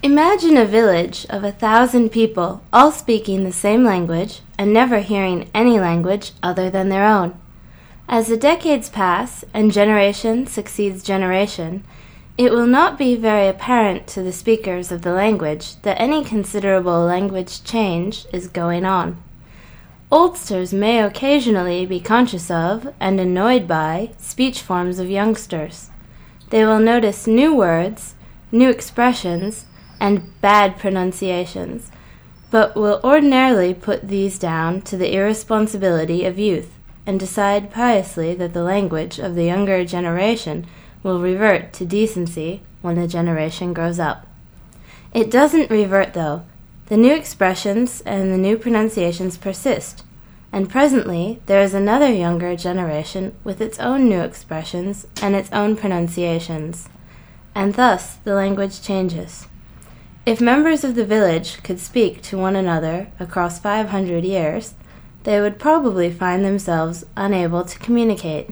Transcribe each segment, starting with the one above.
Imagine a village of 1,000 people all speaking the same language and never hearing any language other than their own. As the decades pass and generation succeeds generation, it will not be very apparent to the speakers of the language that any considerable language change is going on. Oldsters may occasionally be conscious of and annoyed by speech forms of youngsters. They will notice new words, new expressions, and bad pronunciations, but will ordinarily put these down to the irresponsibility of youth and decide piously that the language of the younger generation will revert to decency when the generation grows up. It doesn't revert, though. The new expressions and the new pronunciations persist, and presently there is another younger generation with its own new expressions and its own pronunciations, and thus the language changes. If members of the village could speak to one another across 500 years, they would probably find themselves unable to communicate.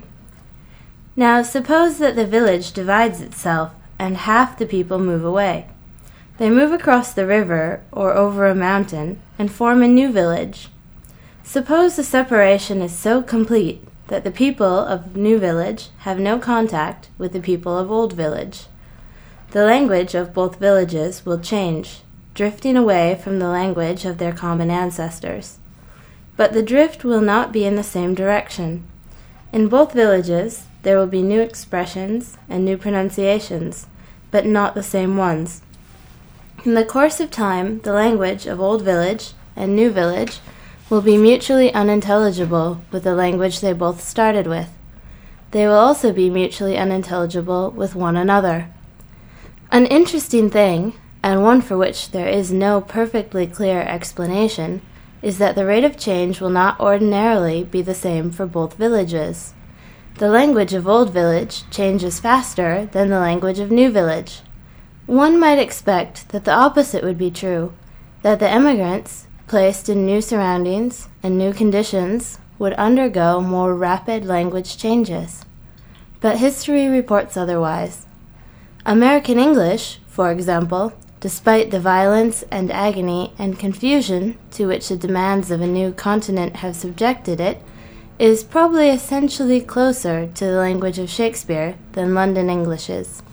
Now, suppose that the village divides itself and half the people move away. They move across the river or over a mountain and form a new village. Suppose the separation is so complete that the people of new village have no contact with the people of old village. The language of both villages will change, drifting away from the language of their common ancestors. But the drift will not be in the same direction. In both villages, there will be new expressions and new pronunciations, but not the same ones. In the course of time, the language of old village and new village will be mutually unintelligible with the language they both started with. They will also be mutually unintelligible with one another. An interesting thing, and one for which there is no perfectly clear explanation, is that the rate of change will not ordinarily be the same for both villages. The language of old village changes faster than the language of new village. One might expect that the opposite would be true, that the emigrants, placed in new surroundings and new conditions, would undergo more rapid language changes. But history reports otherwise. American English, for example, despite the violence and agony and confusion to which the demands of a new continent have subjected it, is probably essentially closer to the language of Shakespeare than London English is.